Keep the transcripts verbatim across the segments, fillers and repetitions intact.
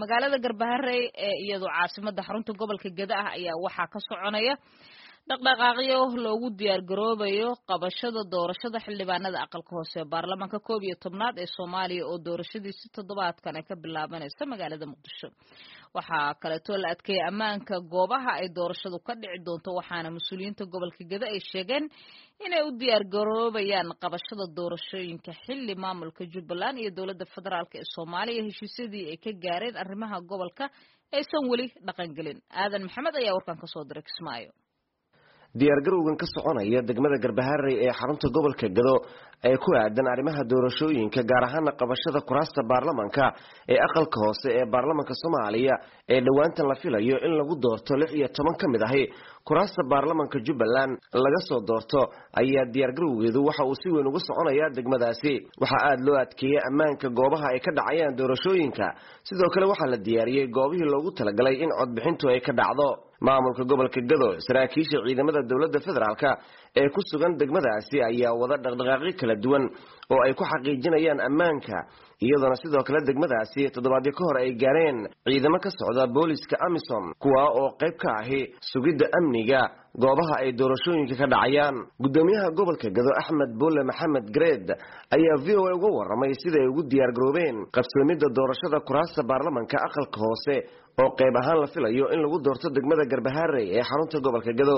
magaalada Garbaharey ee iyadoo caasimada xarunta gobolka Gada ah ayaa waxa ka soconaya dhaqdhaqaaqyo loogu diyaar garoobayo qabashada doorashada xildhibaanada aqalka hoose ee baarlamaanka koob iyo tobnaad ee Soomaaliya oo doorashadiisa toddobaadkan ay ka bilaabanayso magaalada Muqdisho. Waxaa kale oo la adkeeyay ammaanka goobaha ay doorashadu ka dhici doonto waxaana mas'uuliyiinta gobolka Gada ay sheegeen inay u diyaar garoobayaan qabashada doorashooyinka xilli maamulka Jubbaland iyo dowladda federaalka ee Soomaaliya heshiisyadii ay ka gaareen arrimaha gobolka aysan weli dhaqan gelin. Aadan Maxamed ayaa warkan ka soo diray Kismaayo. diyaargarowgan ka soconaya degmada Garbaharey ee xarunta gobolka Gado ay ku aadan arrimaha doorashooyinka gaar ahaan qabashada kuraasta baarlamaanka ee aqalka hoose ee baarlamaanka Soomaaliya ee dhawaantan la filayo in lagu doorto lix iyo toban kamid ah kuraasta baarlamaanka Jubbaland laga soo doorto ayaa diyaargarowgeedu waxa uu si weyn uga soconaya degmadaasi. waxa aad loo adkeeyay ammaanka goobaha ay ka dhacayaan doorashooyinka, sidoo kale waxa la diyaariyay goobihii loogu talagalay in codbixintu ay ka dhacdo. maamulka gobolka Gado saraakiisha ciidamada dowladda federaalka ee ku sugan degmadaasi ayaa wada dhaqdhaqaaqyo kala duwan oo ay ku xaqiijinayaan ammaanka, iyadoo sidoo kale degmadaasi toddobaadyo ka hor ay gaareen ciidamo ka socda booliska AMISOM kuwa oo qayb ka ah sugidda amniga goobaha ay doorashooyinka ka dhacayaan. gudoomiyaha gobolka Gado Axmed Boole Maxamed Gred ayaa V O A uga waramay sida ay ugu diyaar garoobeen qabsoomidda doorashada kuraasta baarlamaanka aqalka hoose oo qayb ahaan la filayo in lagu doorto degmada Garbaharey ee xarunta gobolka Gado.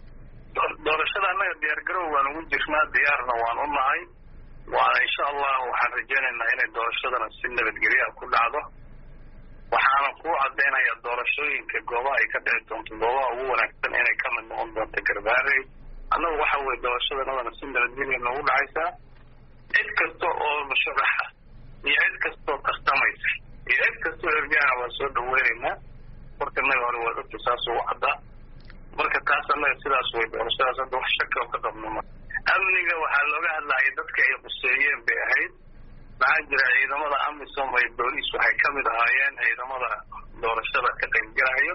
doorashada anaga diyaar garow waan ugu jirnaa, diyaarna waan u nahay, waana insha Allah waxaan rajaynaynaa inay doorashadana si nabadgelyo ku dhacdo. waxaana ku cadeynayaa doorashooyinka goobaha ay ka dhici doonto goobaha ugu wanaagsan inay ka mid noqon doonto Garbaharey. annagu waxa weeye doorashadana si nabadgelyo noogu dhacaysaa. cid kasta oo musharaxa iyo cid kasta oo tartamaysa iyo cid kasta oo ergaana waa soo dhaweynaynaa. marka naga hore waa dadka saas ugu caddaa, marka taas annaga sidaas way doorashadaas hadda wax shaki oo ka qabnoma. amniga waxaa looga hadlayay dadka ay quseeyeen bay ahayd. maxaa jira ciidamada AMISOM ay booliis waxay ka mid ahaayeen ciidamada doorashada ka qaybgalayo.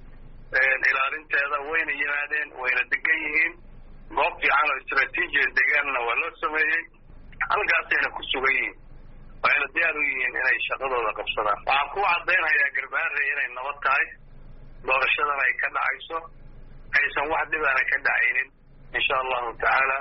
ilaalinteeda wayna yimaadeen, wayna degan yihiin. goob fiican oo istaraatiiji deegaanna waa loo sameeyey, halkaasayna ku sugan yihiin, wayna diyaar u yihiin inay shaqadooda qabsadaan. waxaan ku cadaynayaa Garbaharey inay nabad tahay, doorashadana ay ka dhacayso, aysan wax dhibaana ka dhacaynin insha Allahu tacaala.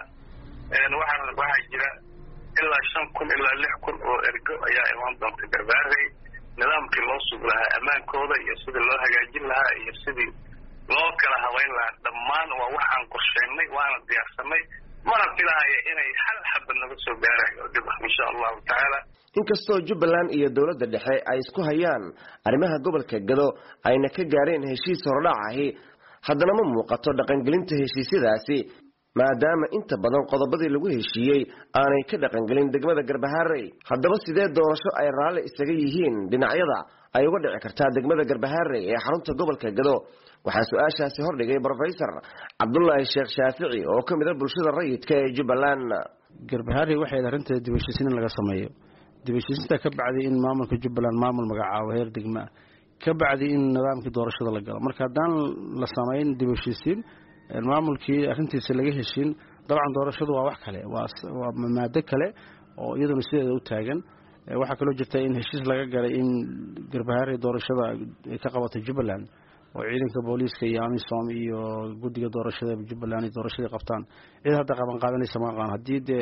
waxaan waxaa jira ilaa shan kun ilaa lix kun oo ergo ayaa imaan doonta Garbaharey. nidaamkii loo sugi lahaa ammaankooda iyo sidii loo hagaajin lahaa iyo sidii loo kala habayn lahaa dhammaan waa waxaan qorsheynay, waana diyaarsanay, mana filaaya inay hal xabad naga soo gaarayo dib insha Allahu tacaala. inkastoo Jubbaland iyo dowladda dhexe ay isku hayaan arrimaha gobolka Gado ayna ka gaareen heshiis hordhac ah, haddana ma muuqato dhaqangelinta heshiisyadaasi maadaama inta badan qodobadii lagu heshiiyey aanay ka dhaqangelin degmada Garbaharey. haddaba sidee doorasho ay raalli isaga yihiin dhinacyada ay uga dhici kartaa degmada Garbaharey ee xarunta gobolka Gado? waxaa su-aashaasi hordhigay Professor Cabdullaahi Sheekh Shaafici oo ka mid ah bulshada rayidka ee Jubbaland. Garbaharey waxay arrinteeda dib u heshiisiin laga sameeyo, dib u heshiisinta ka bacdi in maamulka Jubbaland maamul magacaabo heer degma, ka bacdi in nidaamkii doorashada la galo. marka haddaan la sameyn dib u heshiisiin maamulkii arrintiisa laga heshiin, dabcan doorashadu waa wax kale, waa maado kale oo iyaduna sideeda u taagan. waxaa kaloo jirta in heshiis laga galay in Garbaharey doorashada ay ka qabato Jubbaland oo ciidanka booliiska iyo AMISOM iyo guddiga doorashada Jubbaland ay doorashada qabtaan. cid hadda qaban qaadanaysa ma aqaan, haddii dee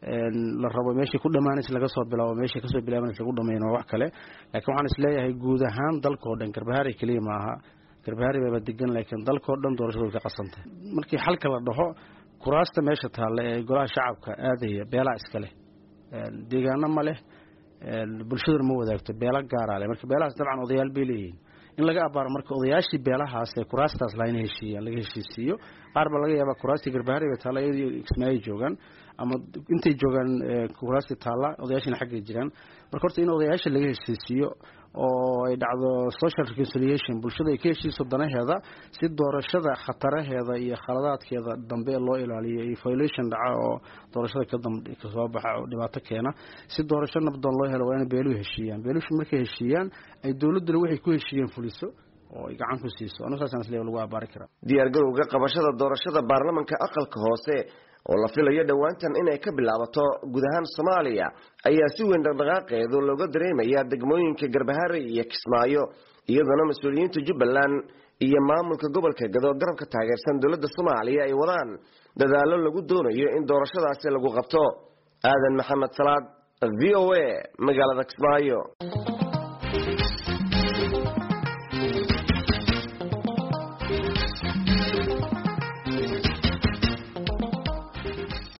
la rabo meeshii ku dhamaanaysa laga soo bilaabo meeshii kasoo bilaabanaysa lagu dhameeyo waa wax kale. laakiin waxaan isleeyahay guud ahaan dalkoo dhan Garbaharey kaliya maaha, Garbaharey baa degan laakiin dalkoo dhan doorashadu way ka qasantay. markii xalka la dhaho kuraasta meesha taalla ee golaha shacabka aadaya beelaha iska leh, deegaano ma leh, bulshaduna ma wadaagto, beela gaara leh. marka beelahaas dabcan odayaal bay leeyihiin in laga abaaro. marka odayaashii beelahaas ee kuraastaas la inay heshiiyaan laga heshiisiyo. qaar baa laga yaabaa kuraastii Garbaharey bay taalla iyadoo Kismaayo joogaan ama intay joogaan kuraastii taalla odayaashina xaggay jiraan. marka horta in odayaasha laga heshiisiyo oo ay dhacdo social reconciliation, bulshada ay ka heshiiso danaheeda si doorashada khataraheeda iyo khaladaadkeeda dambe loo ilaaliyo, iyo violation dhaca oo doorashada ka dambe ka soo baxa oo dhibaato keena. si doorasho nabdoon loo helo waa in beeluhu heshiiyaan. beeluhu markay heshiiyaan ay dowladdu waxay ku heshiiyeen fuliso oo ay gacan ku siiso. anaga saasaan isleeyahay lagu abaari karaa. diyaargarowga qabashada doorashada baarlamaanka aqalka hoose oo la filayo dhowaantan inay ka bilaabato guud ahaan Soomaaliya ayaa si weyn dhaqdhaqaaqeedu looga dareemayaa degmooyinka Garbaharey iyo Kismaayo iyadoo mas'uuliyiinta Jubbaland iyo maamulka gobolka Gado garabka taageersan dawladda Soomaaliya ay wadaan dadaalo lagu doonayo in doorashadaasi lagu qabto. Aadan Maxamed Salaad, V O A, magaalada Kismaayo.